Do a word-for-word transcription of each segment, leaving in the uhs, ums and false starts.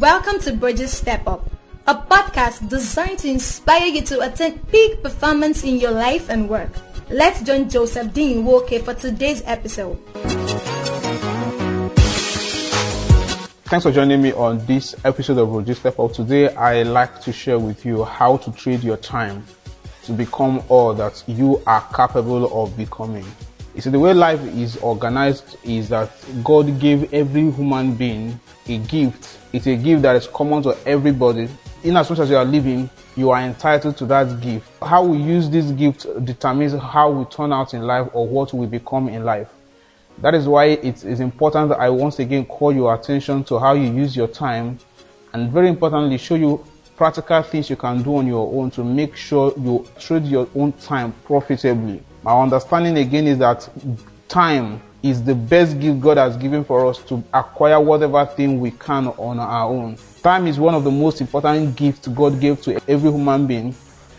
Welcome to Bridges Step Up, a podcast designed to inspire you to attain peak performance in your life and work. Let's join Joseph Dean Woke for today's episode. Thanks for joining me on this episode of Bridges Step Up. Today, I like to share with you how to trade your time to become all that you are capable of becoming. You see, the way life is organized is that God gave every human being a gift. It's a gift that is common to everybody. In as much as you are living, you are entitled to that gift. How we use this gift determines how we turn out in life or what we become in life. That is why it is important that I once again call your attention to how you use your time, and very importantly, show you practical things you can do on your own to make sure you trade your own time profitably. My understanding again is that time is the best gift God has given for us to acquire whatever thing we can on our own. Time is one of the most important gifts God gave to every human being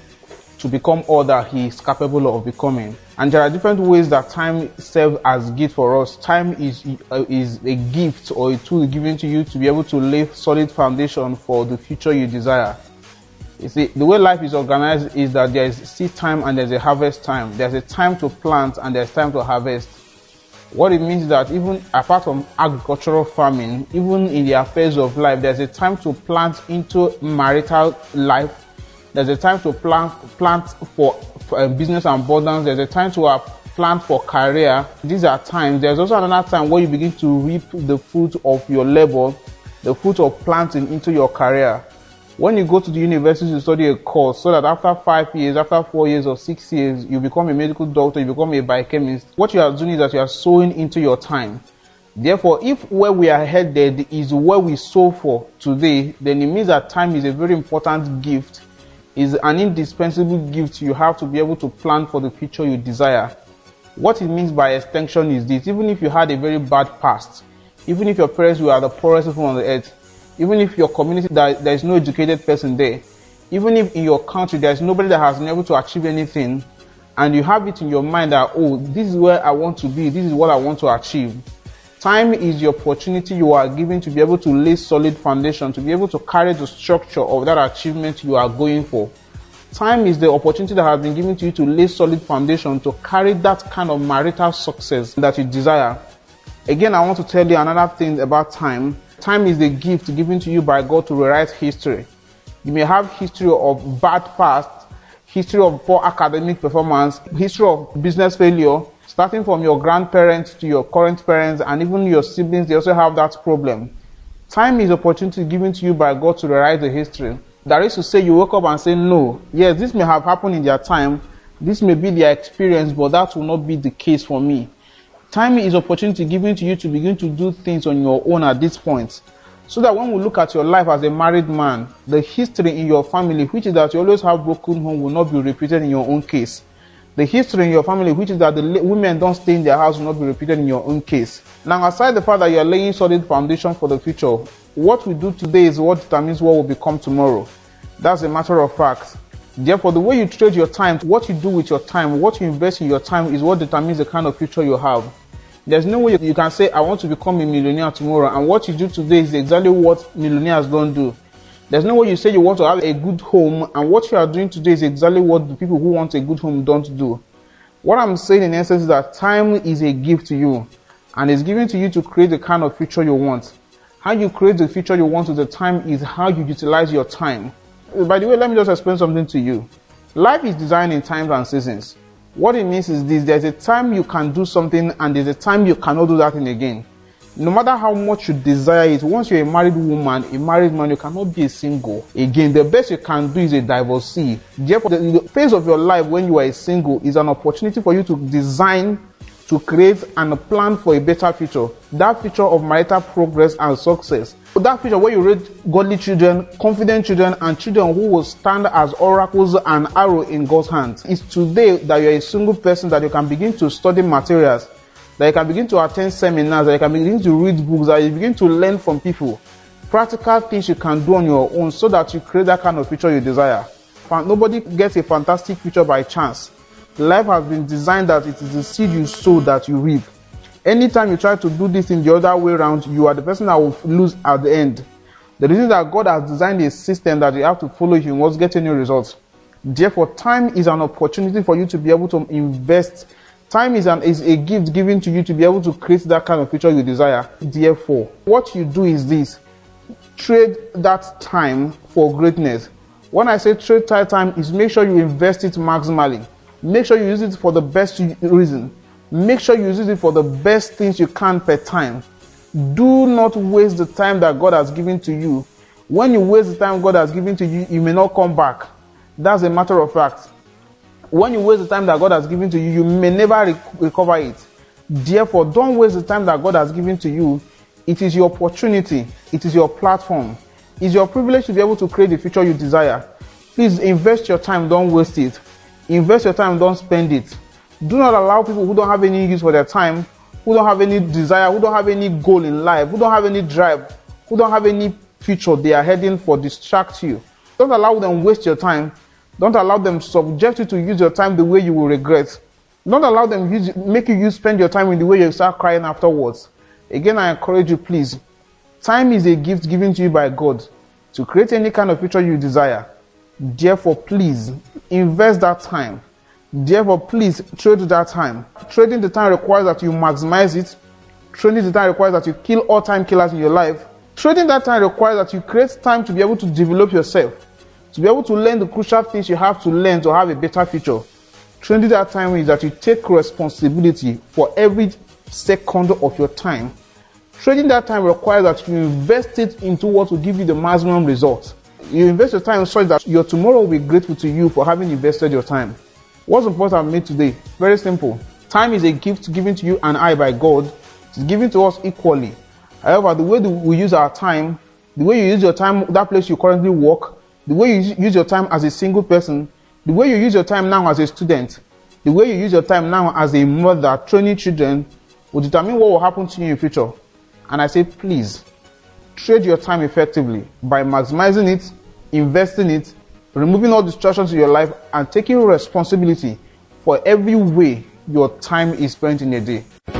to become all that he is capable of becoming. And there are different ways that time serves as gift for us. Time is uh, is a gift or a tool given to you to be able to lay solid foundation for the future you desire. You see, the way life is organized is that there is seed time and there's a harvest time. There's a time to plant and there's time to harvest. What it means is that even apart from agricultural farming, even in the affairs of life, there's a time to plant into marital life. There's a time to plant plant for, for business and abundance. There's a time to uh, plant for career. These are times. There's also another time where you begin to reap the fruit of your labor, the fruit of planting into your career. When you go to the university to study a course, so that after five years, after four years or six years, you become a medical doctor, you become a biochemist, what you are doing is that you are sowing into your time. Therefore, if where we are headed is where we sow for today, then it means that time is a very important gift, is an indispensable gift you have to be able to plan for the future you desire. What it means by extension is this: even if you had a very bad past, even if your parents were the poorest people on the earth, even if your community, that there is no educated person there, even if in your country there is nobody that has been able to achieve anything, and you have it in your mind that, oh, this is where I want to be, this is what I want to achieve. Time is the opportunity you are given to be able to lay solid foundation, to be able to carry the structure of that achievement you are going for. Time is the opportunity that has been given to you to lay solid foundation to carry that kind of marital success that you desire. Again, I want to tell you another thing about time. Time is the gift given to you by God to rewrite history. You may have history of bad past, history of poor academic performance, history of business failure, starting from your grandparents to your current parents, and even your siblings, they also have that problem. Time is opportunity given to you by God to rewrite the history. That is to say, you wake up and say, no, yes, this may have happened in their time, this may be their experience, but that will not be the case for me. Time is opportunity given to you to begin to do things on your own at this point. So that when we look at your life as a married man, the history in your family, which is that you always have broken home, will not be repeated in your own case. The history in your family, which is that the women don't stay in their house, will not be repeated in your own case. Now, aside the fact that you are laying solid foundation for the future, what we do today is what determines what will become tomorrow. That's a matter of fact. Therefore, the way you trade your time, what you do with your time, what you invest in your time is what determines the kind of future you have. There's no way you can say, I want to become a millionaire tomorrow, and what you do today is exactly what millionaires don't do. There's no way you say you want to have a good home, and what you are doing today is exactly what the people who want a good home don't do. What I'm saying in essence is that time is a gift to you, and it's given to you to create the kind of future you want. How you create the future you want with the time is how you utilize your time. By the way, let me just explain something to you. Life is designed in times and seasons. What it means is this: there's a time you can do something and there's a time you cannot do that thing again. No matter how much you desire it, once you're a married woman, a married man, you cannot be a single. Again, the best you can do is a divorcee. Therefore, the, the phase of your life when you are a single is an opportunity for you to design, to create and plan for a better future. That future of marital progress and success. That future where you raise godly children, confident children, and children who will stand as oracles and arrow in God's hands. It's today that you're a single person that you can begin to study materials, that you can begin to attend seminars, that you can begin to read books, that you begin to learn from people. Practical things you can do on your own so that you create that kind of future you desire. Nobody gets a fantastic future by chance. Life has been designed that it is the seed you sow that you reap. Anytime you try to do this in the other way around, you are the person that will lose at the end. The reason that God has designed a system that you have to follow if you must get any results. Therefore, time is an opportunity for you to be able to invest. Time is an is a gift given to you to be able to create that kind of future you desire. Therefore, what you do is this: trade that time for greatness. When I say trade that time, is make sure you invest it maximally. Make sure you use it for the best reason. Make sure you use it for the best things you can per time. Do not waste the time that God has given to you. When you waste the time God has given to you, you may not come back. That's a matter of fact. When you waste the time that God has given to you, you may never rec- recover it. Therefore, don't waste the time that God has given to you. It is your opportunity. It is your platform. It's your privilege to be able to create the future you desire. Please invest your time. Don't waste it. Invest your time. Don't spend it. Do not allow people who don't have any use for their time, who don't have any desire, who don't have any goal in life, who don't have any drive, who don't have any future they are heading for, distract you. Don't allow them waste your time. Don't allow them subject you to use your time the way you will regret. Don't allow them use, make you use spend your time in the way you start crying afterwards. Again, I encourage you, please. Time is a gift given to you by God to create any kind of future you desire. Therefore, please invest that time. Therefore, please trade that time. Trading the time requires that you maximize it. Trading the time requires that you kill all time killers in your life. Trading that time requires that you create time to be able to develop yourself, to be able to learn the crucial things you have to learn to have a better future. Trading that time is that you take responsibility for every second of your time. Trading that time requires that you invest it into what will give you the maximum result. You invest your time such that your tomorrow will be grateful to you for having invested your time. What's important I've made today? Very simple. Time is a gift given to you and I by God. It's given to us equally. However, the way we use our time, the way you use your time, that place you currently work, the way you use your time as a single person, the way you use your time now as a student, the way you use your time now as a mother training children will determine what will happen to you in the future. And I say, please, trade your time effectively by maximizing it, investing it, removing all distractions in your life, and taking responsibility for every way your time is spent in a day.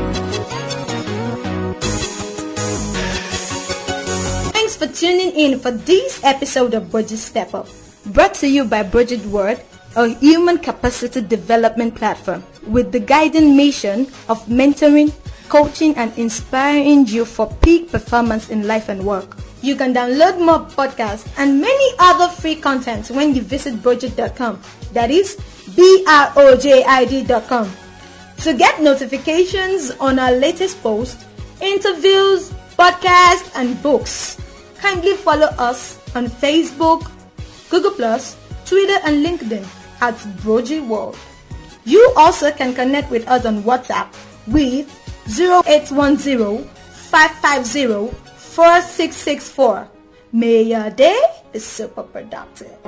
Thanks for tuning in for this episode of Bridget Step Up, brought to you by Bridget Word, a human capacity development platform with the guiding mission of mentoring, coaching, and inspiring you for peak performance in life and work. You can download more podcasts and many other free content when you visit Bridget dot com. That is B R O J I D dot com. To get notifications on our latest posts, interviews, podcasts, and books, kindly follow us on Facebook, Google plus, Twitter, and LinkedIn at Bridget World. You also can connect with us on WhatsApp with zero eight one zero, five five zero, four six six four. May your day be super productive.